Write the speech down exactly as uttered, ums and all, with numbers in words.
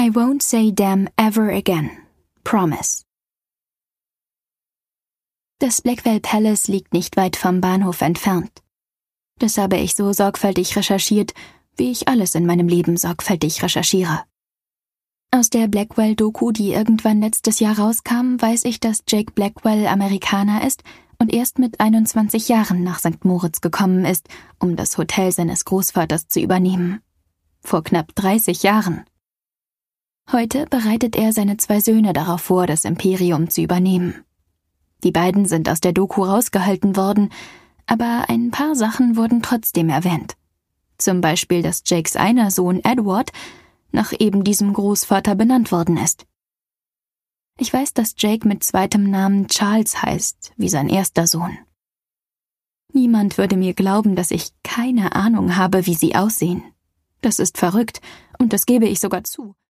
I won't say damn ever again. Promise. Das Blackwell Palace liegt nicht weit vom Bahnhof entfernt. Das habe ich so sorgfältig recherchiert, wie ich alles in meinem Leben sorgfältig recherchiere. Aus der Blackwell-Doku, die irgendwann letztes Jahr rauskam, weiß ich, dass Jake Blackwell Amerikaner ist und erst mit einundzwanzig Jahren nach Sankt Moritz gekommen ist, um das Hotel seines Großvaters zu übernehmen. Vor knapp dreißig Jahren. Heute bereitet er seine zwei Söhne darauf vor, das Imperium zu übernehmen. Die beiden sind aus der Doku rausgehalten worden, aber ein paar Sachen wurden trotzdem erwähnt. Zum Beispiel, dass Jakes einer Sohn Edward nach eben diesem Großvater benannt worden ist. Ich weiß, dass Jake mit zweitem Namen Charles heißt, wie sein erster Sohn. Niemand würde mir glauben, dass ich keine Ahnung habe, wie sie aussehen. Das ist verrückt, und das gebe ich sogar zu.